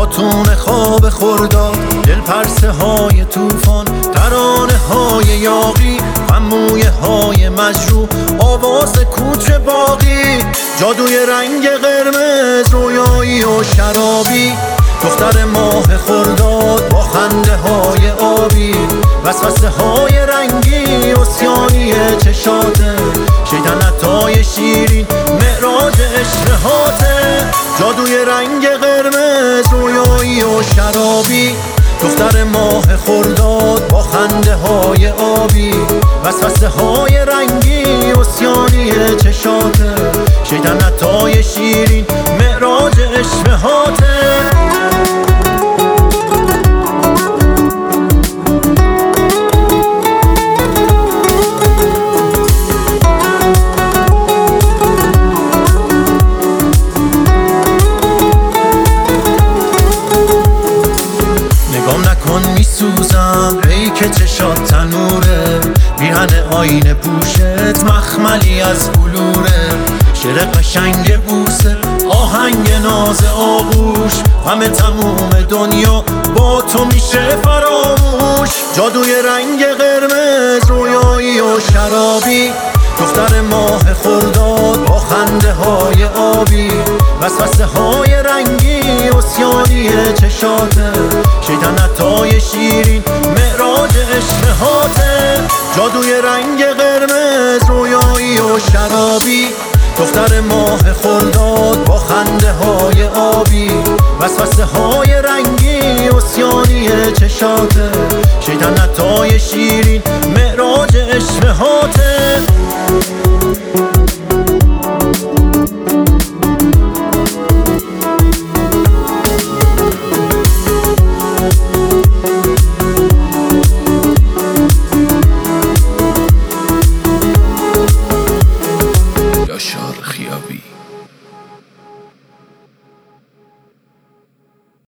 خاتون خواب خرداد، دل پرسه های توفان، ترانه های یاغی، مویه های مجروح، آواز کوچه باقی، جادوی رنگ قرمز، رویایی و شرابی، دختر ماه خرداد با خنده های آبی، وسوسه های رنگی، عصیانی چشاته، شیطنتای شیرین، معراج اشتهاته، جادوی رنگ قرمز، رویایی و شرابی، دختر ماه خرداد با خنده های آبی، وسوسه های رنگی، عصیانی چشاته، شیطنتای شیرین، معراج اشتهاته. میسوزم ای که چشات تنوره، میهن آینه پوشت مخملی از بلوره، شعر قشنگ بوسه، آهنگ ناز آغوش، همه تموم دنیا با تو میشه فراموش، جادوی رنگ قرمز، رویایی و شرابی، دختر ماه خرداد با خنده های آبی، وسوسه های رنگی، عصیانی چشاته، شیطنتای شیرین، معراج اشتهاته، جادوی رنگ قرمز، رویایی و شرابی، دختر ماه خرداد با خنده های آبی، وسوسه های رنگی، عصیانی چشاته، شیطنتای شیرین، معراج اشتهاته.